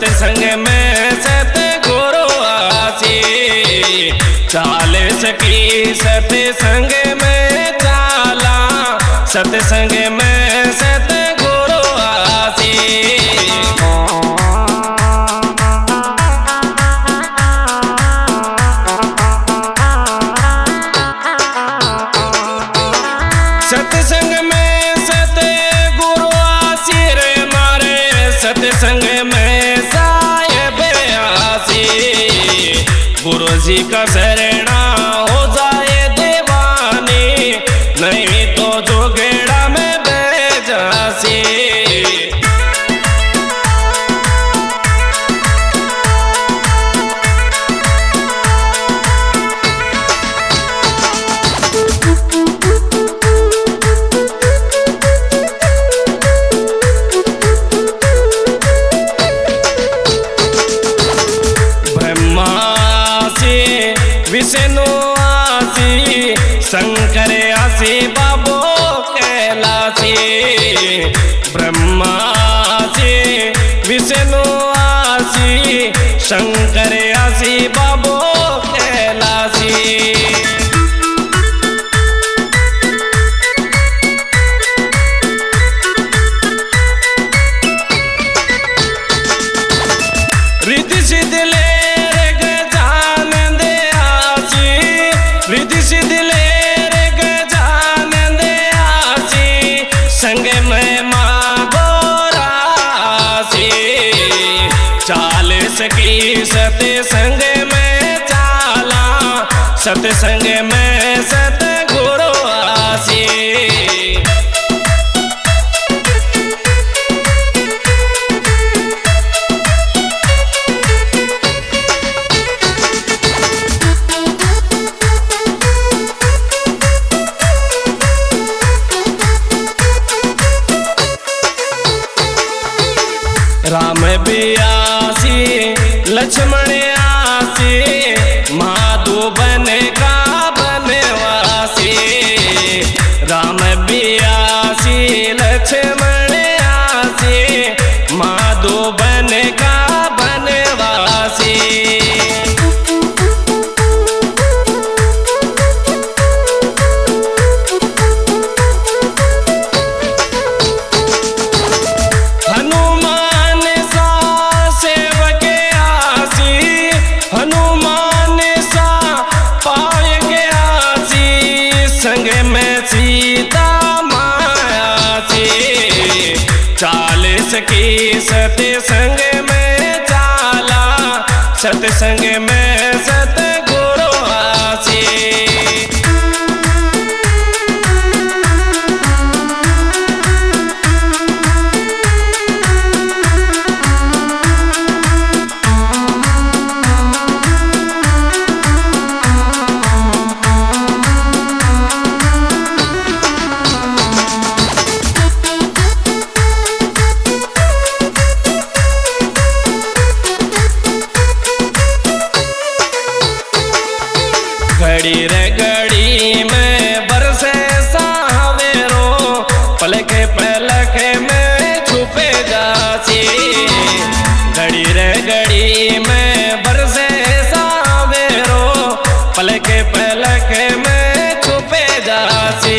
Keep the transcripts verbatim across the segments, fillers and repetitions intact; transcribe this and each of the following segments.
सत्संग में सतगुरु आसी। चालीस की सत्संग में चाला, सत्संग में सतगुरु आसी। सत्संग में सतगुरु आसी रे मारे, सत्संग में साहेब आसी। गुरु जी का शरणा हो जाए दीवानी, नहीं तो जोगेड़ा में बह जासी। विष्णु आसी, शंकर आसी, बाबो कैलासी। ब्रह्मा आसी, विष्णु आसी, शंकर आसी, बाबो कैलासी। रिद्धि सिद्धि ले रिद्धि सिद्धि ले रे गजानंद आसी, संग में माँ गोरासी। चालीस की सत्संग में चाला, सत्संग में सतगुरु आसी। राम भी आसी, लक्ष्मण आसी, माधुबन का बनवासी। राम भी आसी, लक्ष्मण आसी, माधुबन का बनवासी। हनुमान सा पाए गया सी, संग में सीता मायासी। चालीस की सत्संग में चाला, सत्संग में सतगुरु आसी। घड़ी रे घड़ी में बरसे सावेरो, पलके पलके में छुपे जासी। घड़ी रे घड़ी में बरसे सावेरो, पलके पलके में छुपे जासी।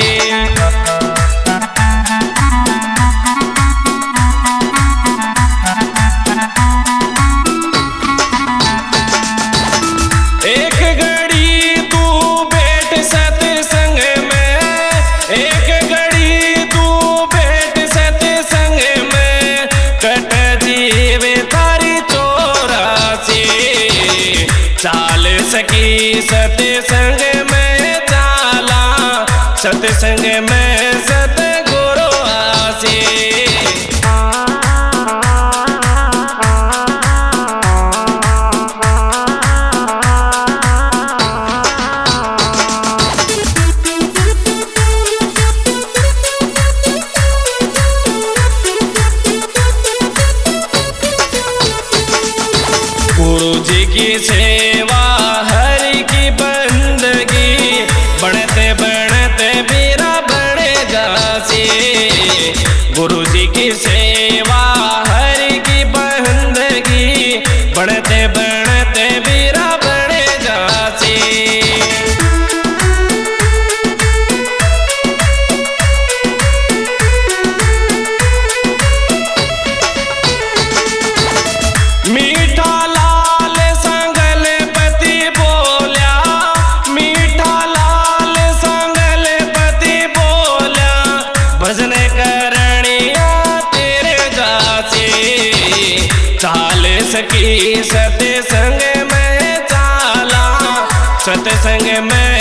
चालीस की सत्संग में चाला, सत्संग में सतगुरु आसी। गुरु जी की सेवा हरि की बंदगी, बढ़ते बढ़ते मेरा बढ़े जासी। गुरु जी की सेवा हरि की बंदगी, सत्संग में चाला सत्संग में